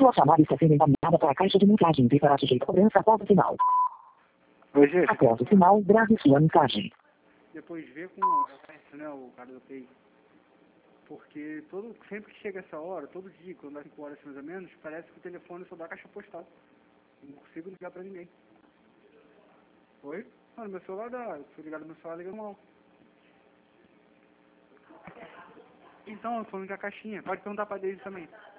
Sua chamada está sendo encaminhada para a caixa de mensagens e será sujeita a cobrança após o sinal. Oi, Jéssica. Após o sinal, grave sua mensagem. Depois vê com o né, o cara do TI. Porque sempre que chega essa hora, todo dia, quando dá 5 horas mais ou menos, parece que o telefone só dá caixa postal. Não consigo ligar pra ninguém. Oi? Mano, meu celular dá. Se eu ligar no meu celular, liga mal. Então, eu tô falando com a caixinha. Pode perguntar pra Deise também.